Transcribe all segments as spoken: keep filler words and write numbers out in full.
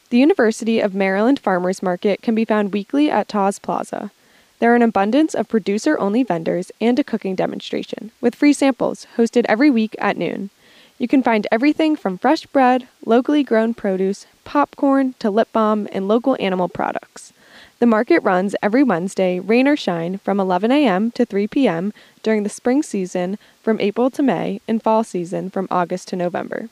The University of Maryland Farmers Market can be found weekly at Taws Plaza. There are an abundance of producer-only vendors and a cooking demonstration, with free samples, hosted every week at noon. You can find everything from fresh bread, locally grown produce, popcorn, to lip balm, and local animal products. The market runs every Wednesday, rain or shine, from eleven a.m. to three p.m. during the spring season from April to May, and fall season from August to November.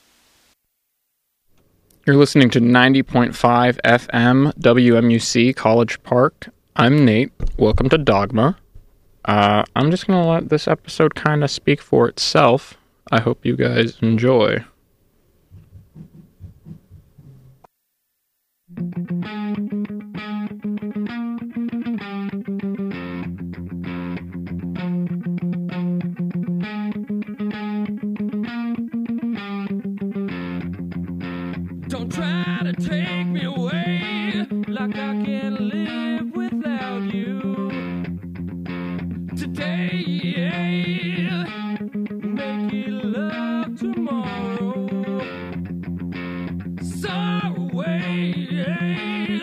You're listening to ninety point five F M W M U C College Park. I'm Nate. Welcome to Dogma. Uh, I'm just going to let this episode kind of speak for itself. I hope you guys enjoy. Don't try to take me away like I can't live without you. Today, make it love tomorrow. So away,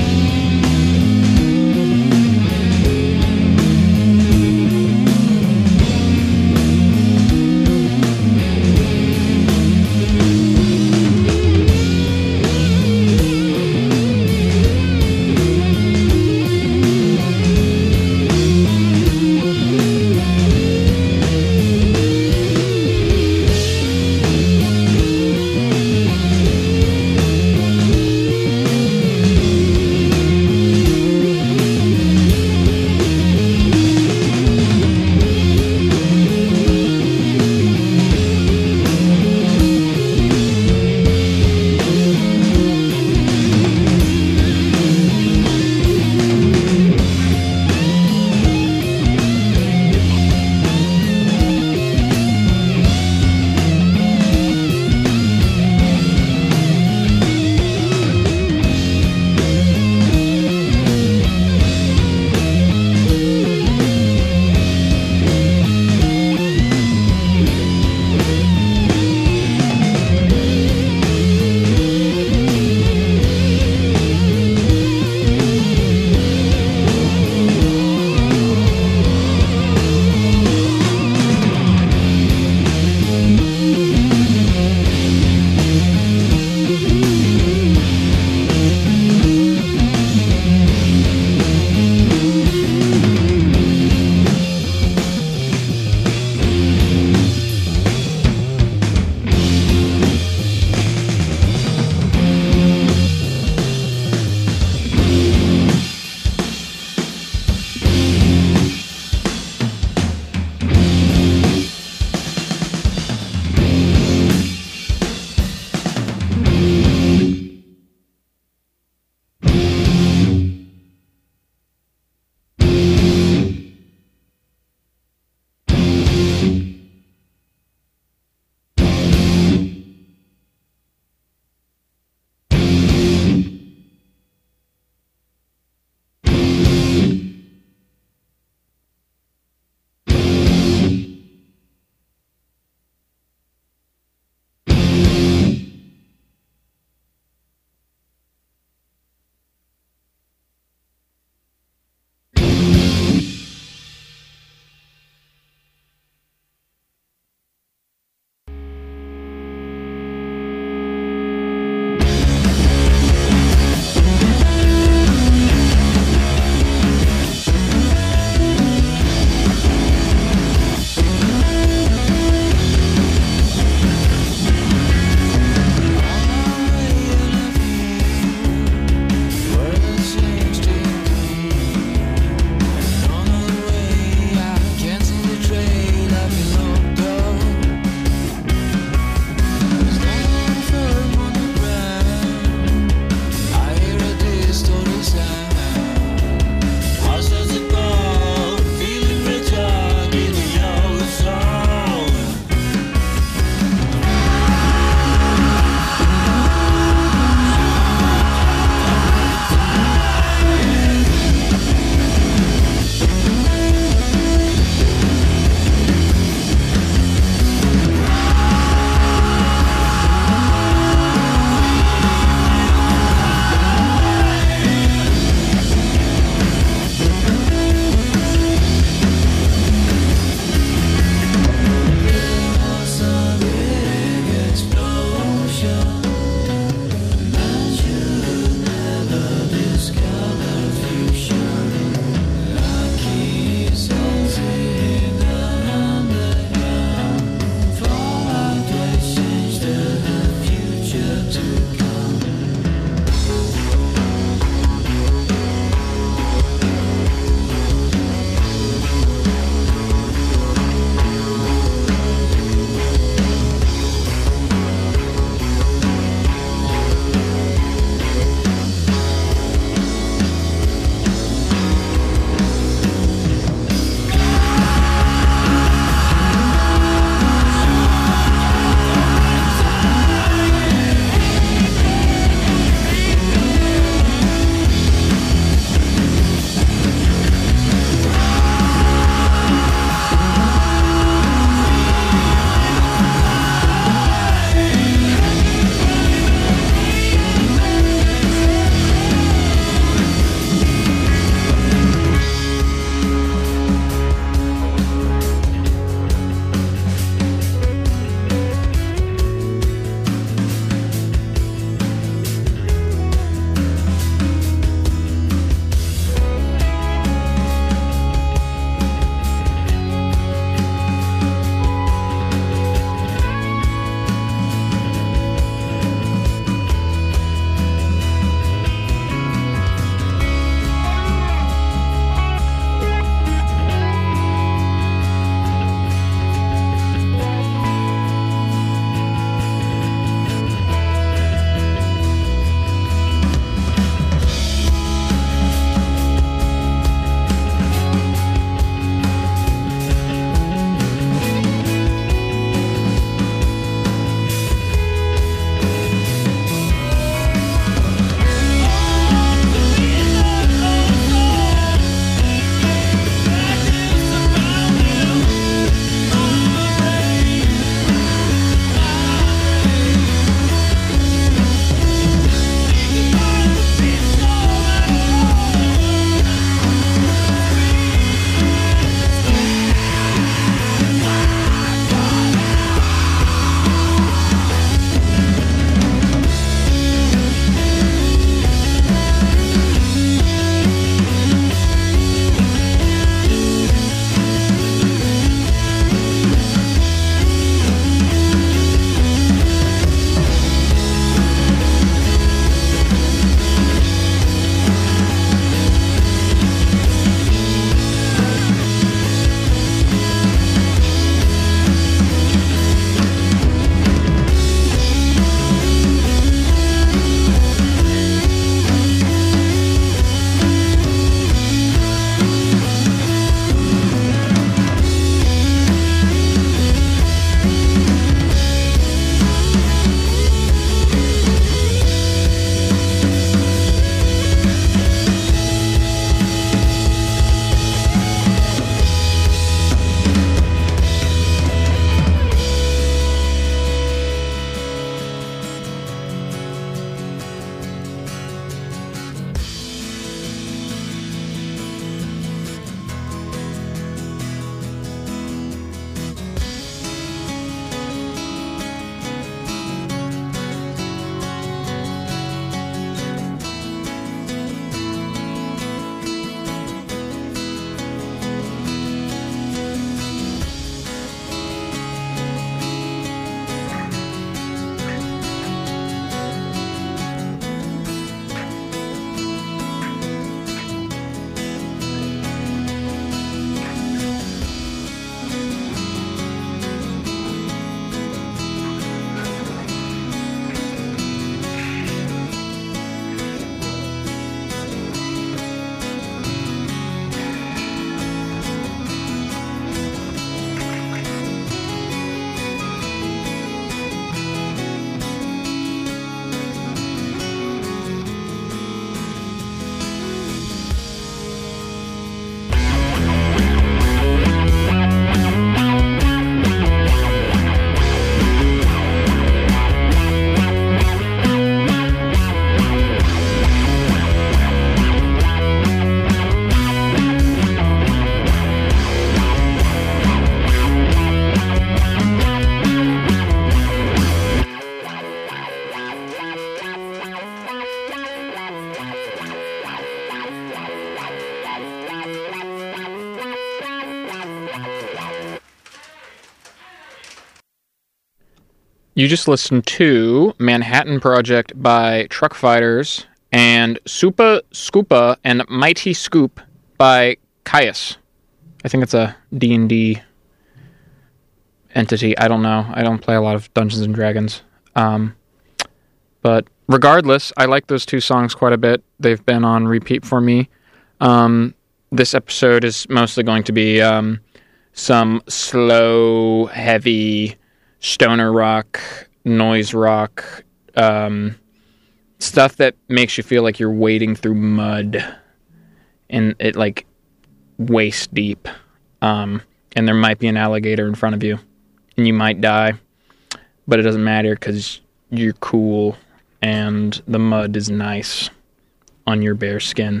you just listened to Manhattan Project by Truck Fighters and Supa Scoopa and Mighty Scoop by Caius. I think it's a D and D entity. I don't know. I don't play a lot of Dungeons and Dragons. Um, but regardless, I like those two songs quite a bit. They've been on repeat for me. Um, this episode is mostly going to be um, some slow, heavy stoner rock, noise rock, um, stuff that makes you feel like you're wading through mud and it like waist deep. Um, and there might be an alligator in front of you and you might die, but it doesn't matter because you're cool and the mud is nice on your bare skin.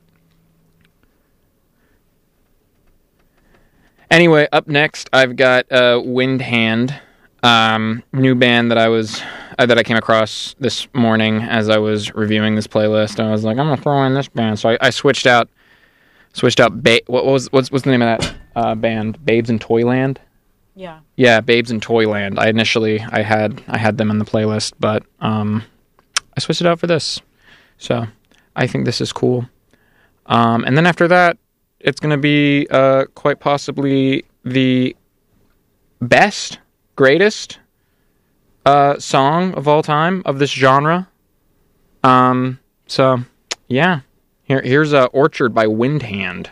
Anyway, up next, I've got uh, Windhand, um, new band that I was uh, that I came across this morning as I was reviewing this playlist. And I was like, I'm gonna throw in this band, so I, I switched out, switched out. Ba- what was what's what's the name of that uh, band? Babes in Toyland. Yeah. Yeah, Babes in Toyland. I initially I had I had them in the playlist, but um, I switched it out for this. So I think this is cool. Um, and then after that, it's going to be uh, quite possibly the best, greatest uh, song of all time of this genre. Um, so, yeah. Here, here's uh, Orchard by Windhand.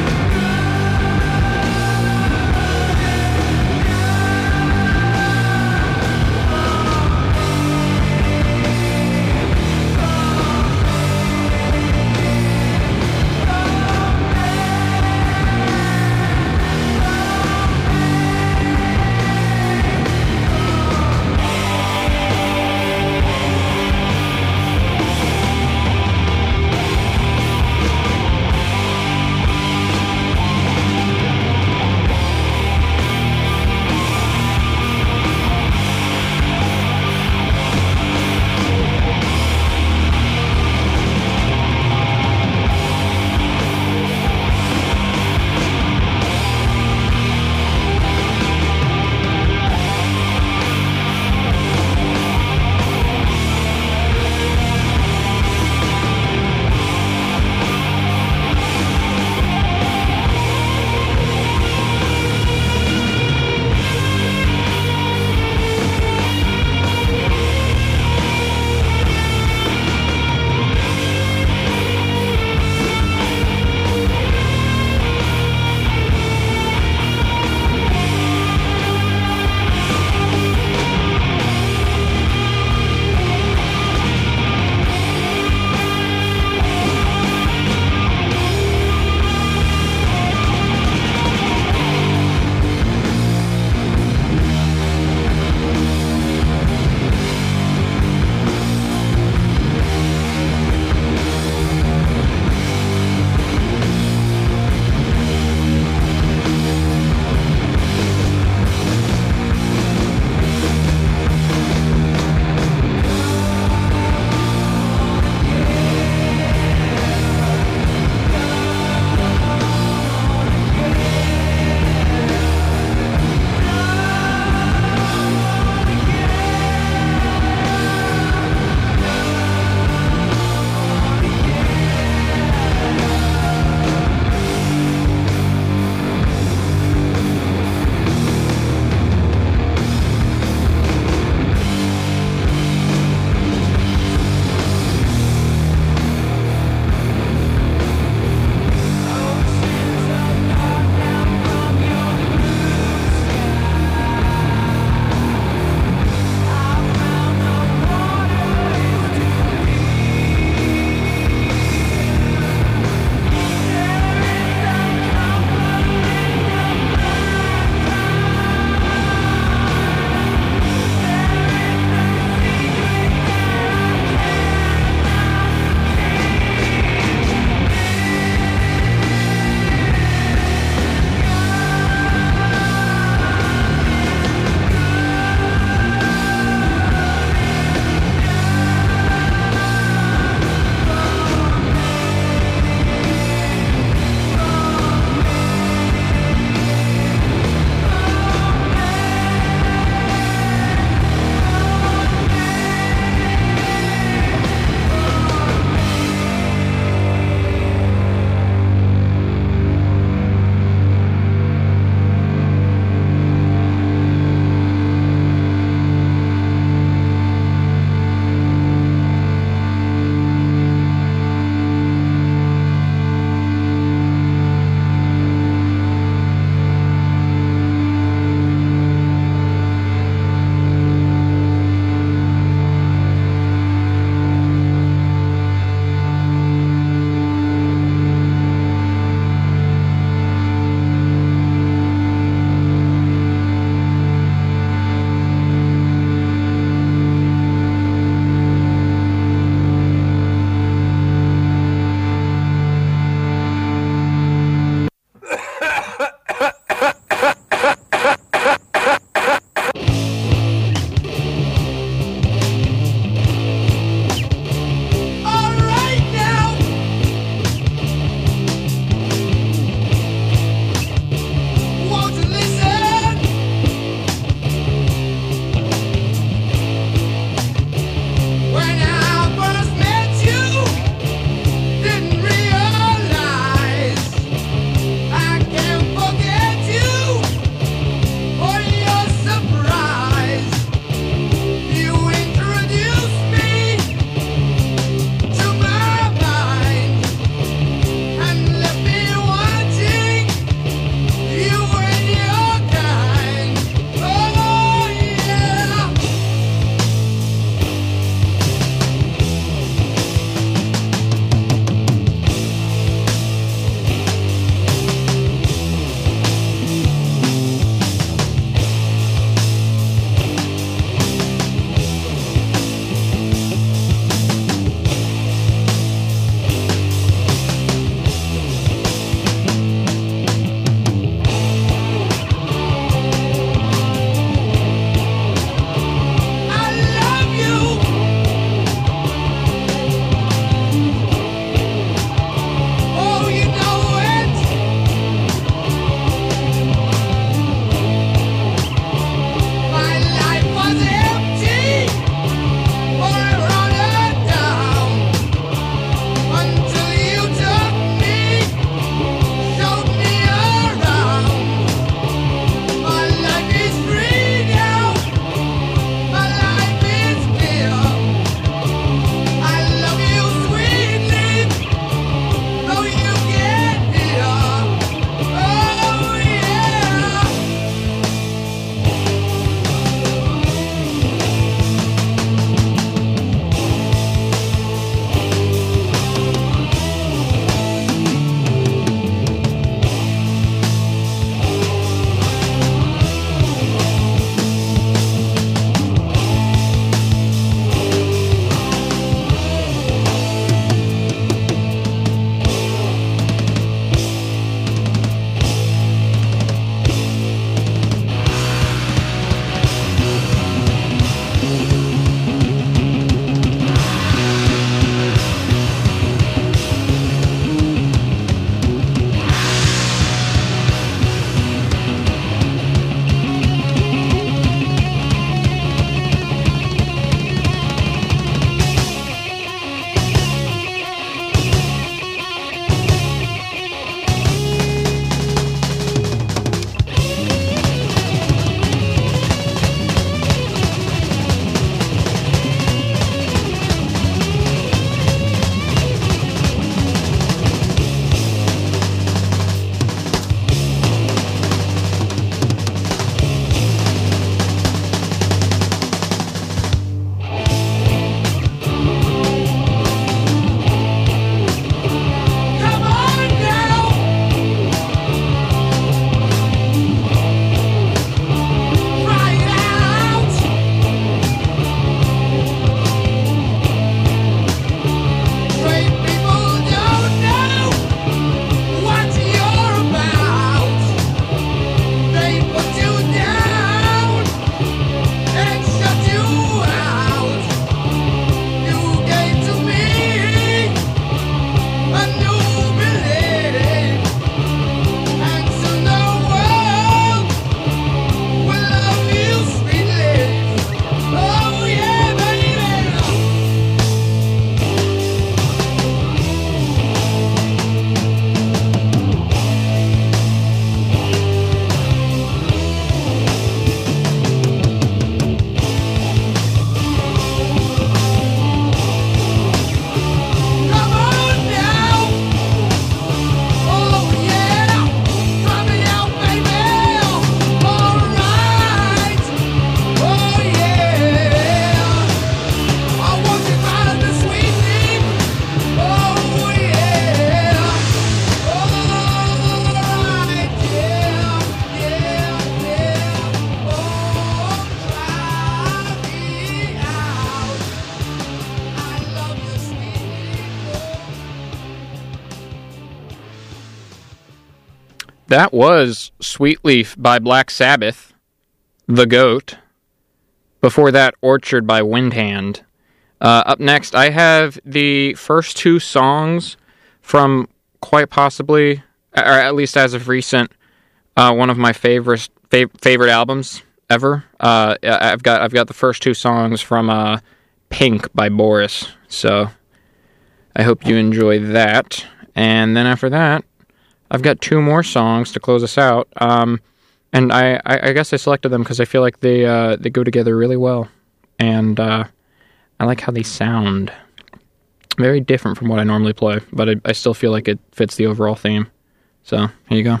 that was Sweet Leaf by Black Sabbath, The Goat. Before that, Orchard by Windhand. Uh, up next, I have the first two songs from quite possibly, or at least as of recent, uh, one of my favorite fav- favorite albums ever. Uh, I've got I've got the first two songs from uh, Pink by Boris. So I hope you enjoy that. And then after that, I've got two more songs to close us out. Um, and I, I, I guess I selected them because I feel like they uh, they go together really well. And uh, I like how they sound. Very different from what I normally play, but I, I still feel like it fits the overall theme. So, here you go.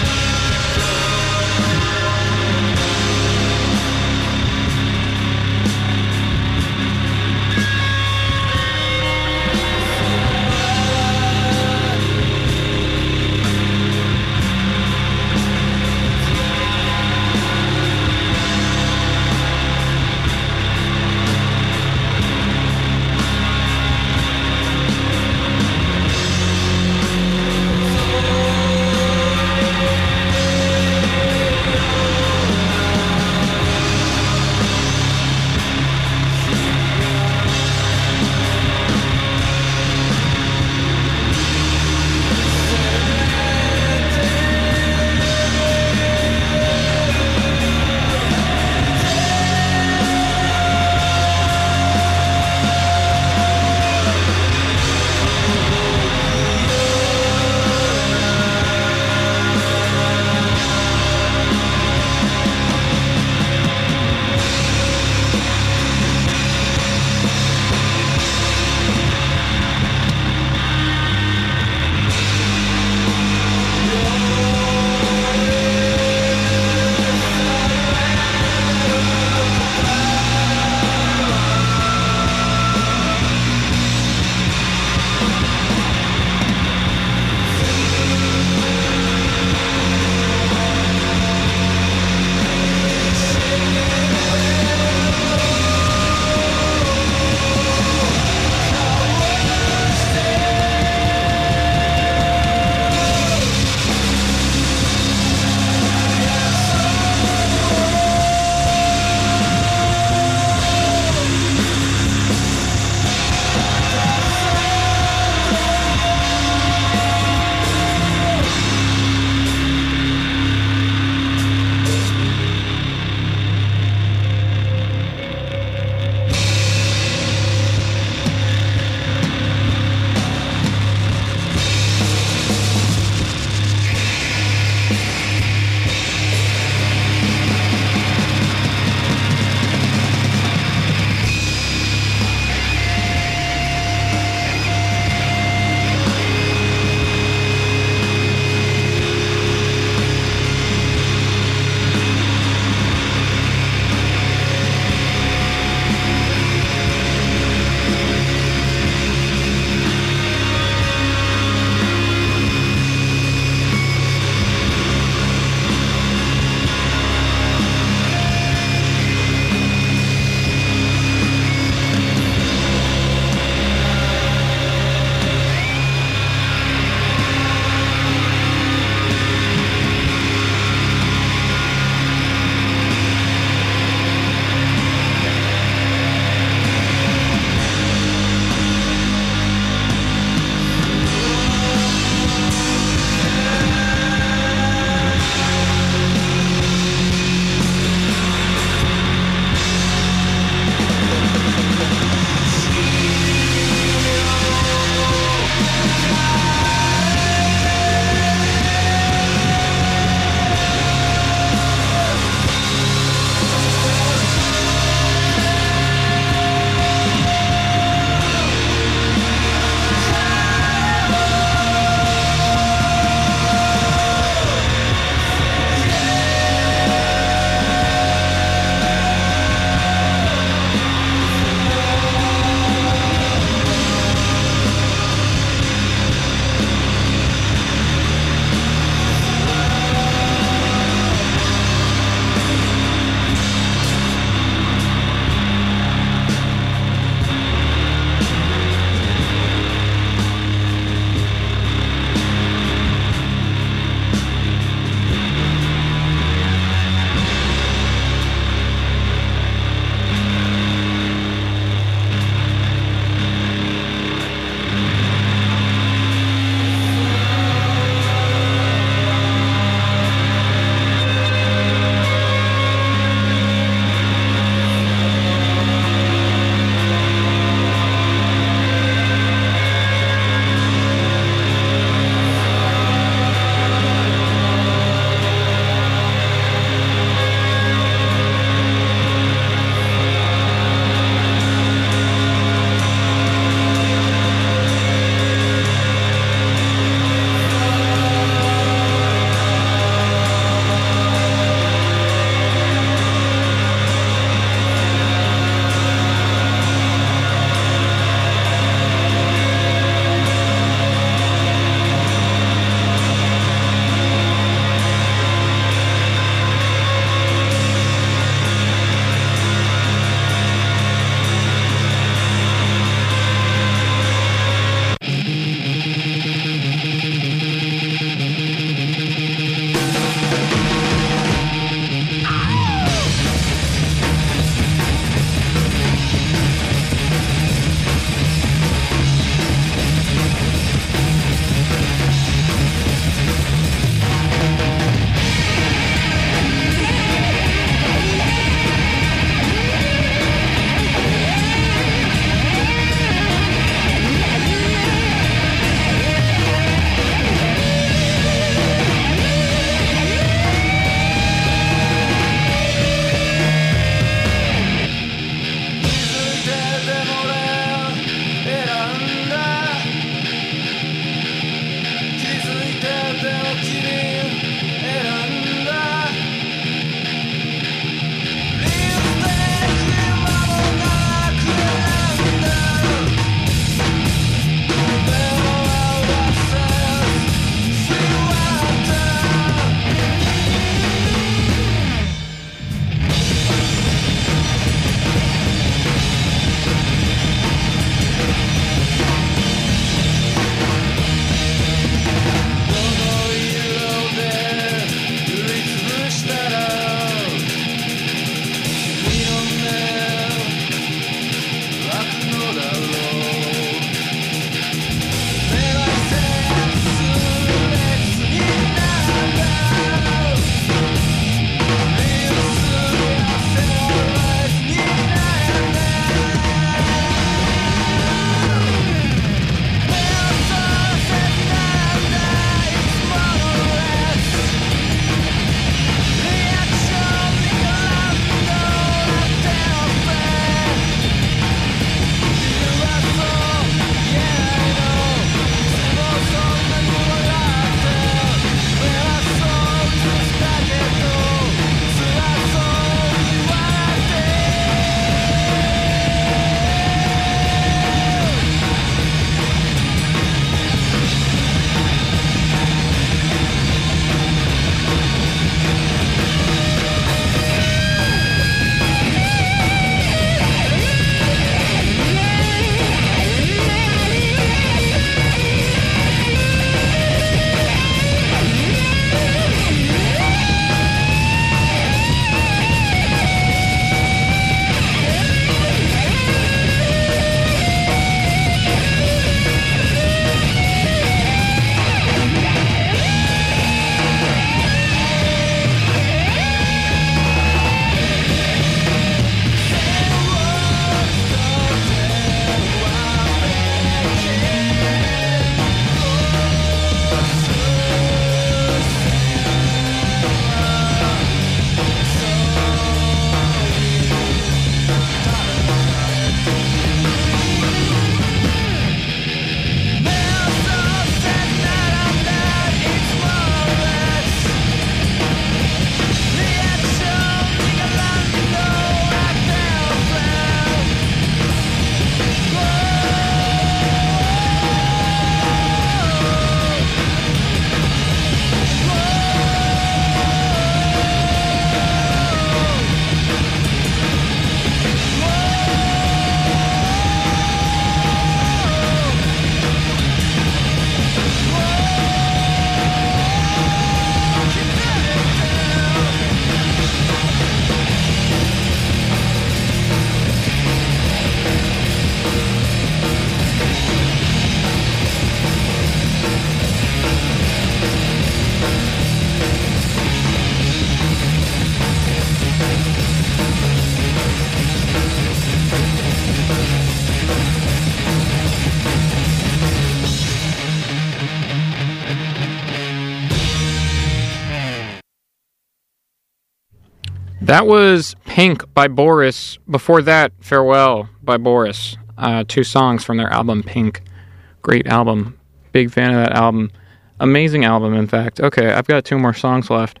That was Pink by Boris. Before that, Farewell by Boris. Uh, two songs from their album Pink. Great album. Big fan of that album. Amazing album, in fact. Okay, I've got two more songs left.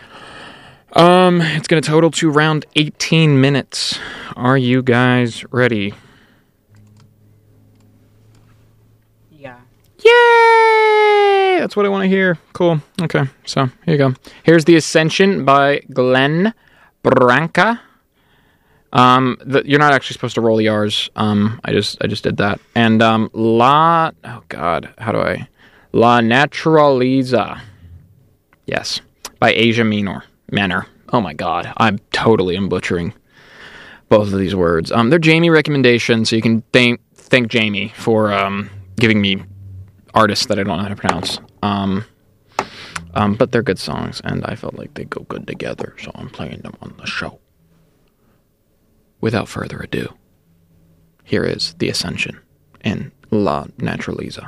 Um, it's going to total to around eighteen minutes. Are you guys ready? Yeah. Yay! That's what I want to hear. Cool. Okay, so here you go. Here's The Ascension by Glenn Branca. Um, the, you're not actually supposed to roll the R's. Um, I just I just did that. And um, La... Oh, God. How do I... La Naturaliza. Yes. By Asia Minor. Manor. Oh, my God. I'm totally am butchering both of these words. Um, they're Jamie recommendations, so you can thank thank Jamie for um giving me artists that I don't know how to pronounce. Um, um, but they're good songs, and I felt like they go good together, so I'm playing them on the show. Without further ado, here is The Ascension in La Naturaliza.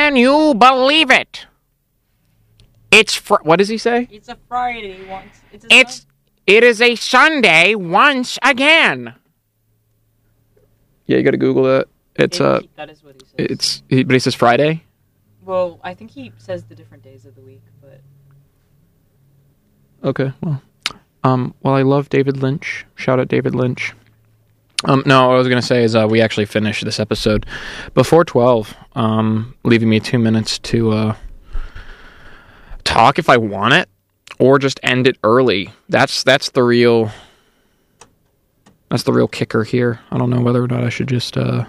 Can you believe it? It's fr- what does he say? It's a Friday once. It's. A It's it is a Sunday once again. Yeah, you got to Google that. It's Sun- uh, That is what he says. it's he, but he says Friday. Well, I think he says the different days of the week, but Okay, well, um, well, I love David Lynch. Shout out David Lynch. Um, no, what I was gonna say is uh, we actually finished this episode before twelve, um, leaving me two minutes to uh, talk if I want it, or just end it early. That's that's the real that's the real kicker here. I don't know whether or not I should just. Uh,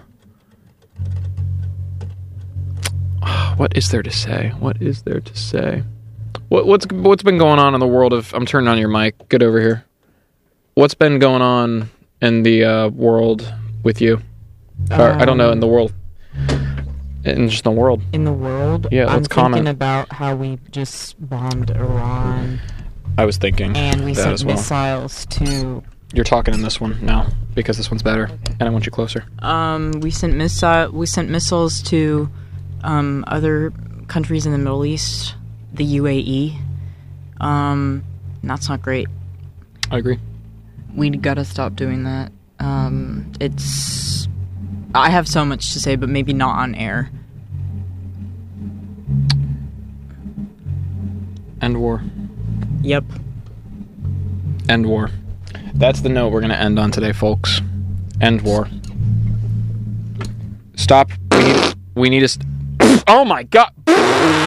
what is there to say? What is there to say? What, what's what's been going on in the world of? I'm turning on your mic. Get over here. What's been going on in the uh, world with you? Or, I don't know, in the world. In just the world. in the world, Yeah, I'm let's comment. thinking about how we just bombed Iran I was thinking and we that sent as well. missiles to. You're talking in this one now because this one's better, and I want you closer. Um, we sent missile. We sent missiles to um, other countries in the Middle East, the U A E. Um, that's not great. I agree. We gotta stop doing that. Um, it's. I have so much to say, but maybe not on air. End war. Yep. End war. That's the note we're going to end on today, folks. End war. Stop. We need, we need to... St- oh, my God.